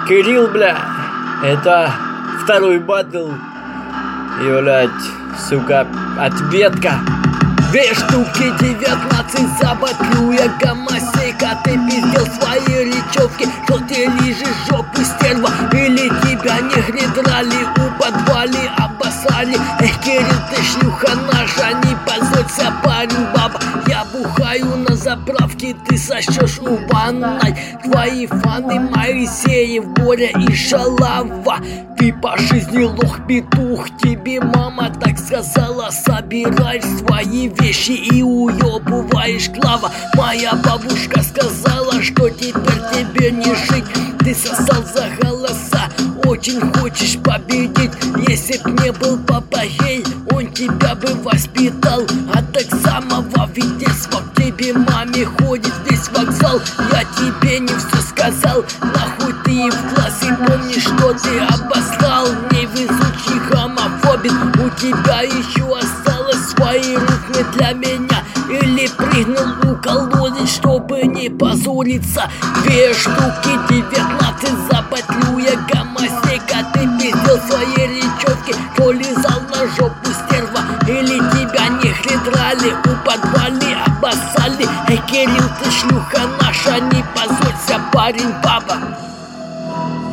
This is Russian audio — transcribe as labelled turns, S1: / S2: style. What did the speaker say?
S1: Кирилл, бля, это второй батл. Блять, сука, ответка. 2 штуки 19 забатлю я гомосека. Ты пиздел свои речевки, что ты лижешь жопу, стерва. Или тебя негри драли, у подвали обоссали. Эх, Кирилл, ты шлюха наша, не позорься, парень, баба. Я бухаю на заправке, ты сосешь у ванной. Твои фаны Моисеев, Боря и Шалава. Ты по жизни лох-петух, тебе мама так сказала. Собираешь свои вещи и уебываешь клава. Моя бабушка сказала, что теперь тебе не жить. Ты сосал за голоса, очень хочешь победить. Если б не был папа гей, он тебя бы воспитал. А так самого ведерства к тебе маме ходит весь вокзал. Я тебе не все сказал, нахуй ты в классе помнишь, что ты обослал. Невезучий гомофобин, у тебя еще осталось свои рифмы для меня. Или прыгнул у колодец, чтобы не позориться. 2 штуки 19 забатлю я гомосека. Ты пиздел свои речевки, то лизал на жопу, стерва. Или тебя негри драли, у подвали обоссали. Эй, Кирилл, ты шлюха наша, не позорься, парень, баба.